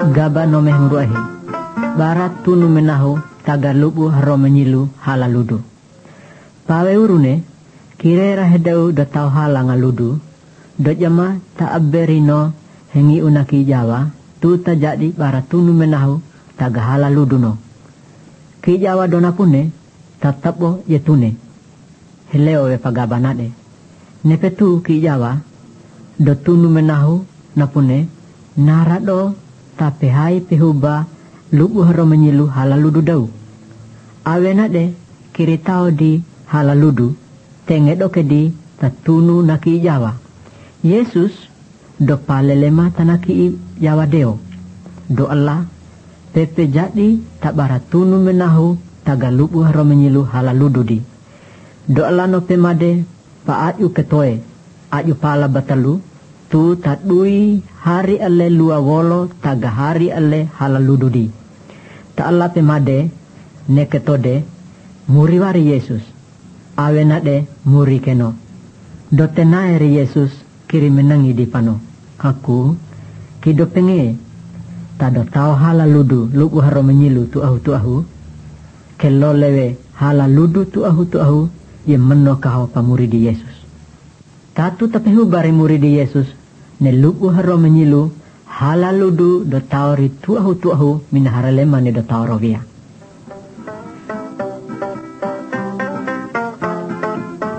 gaba nomeh nguruahi. Barat tunu menahu taga lubu haro menyilu halaludu. Pawe urune kirera hedau do tau hala ngaludu. Do jama ta aberino hengi unaki Jawa tu ta jadi barat tunu menahu taga halaludu no. Ki Jawa dona pune tatapo yetune. Heleo we pagabanade. Nepetu ki Jawa do tunu menahu napune narado tape hai pehuba lubu haro menyilu halaludu dau. Awenade kiri tau di halaludu tengedoke di tatunu naki Jawa. Yesus do palelema tanaki Jawa deo. Do Allah pepe jadi tak baratunu menahu taga lubu haro menyilu halaludu di. Do Allah no pemade pa aju ketoe aju pala batalu tu tadui hari ale lua wolo taga hari ale halaludu di. Ta Allah pemade ne ketode muriwari Yesus awenade muri keno. Do tenaeri Yesus kiri menangi di pano. Aku kido penge tado tau halaludu lubu haro menyilu tu ahu kelo lewe halaludu tu ahu ye menno kaho pamuridi Yesus. Tatu tapehu bari muridi Yesus ne lubu haro menyilu halaludu do tauri tu ahu mina haralema ne do taurovia.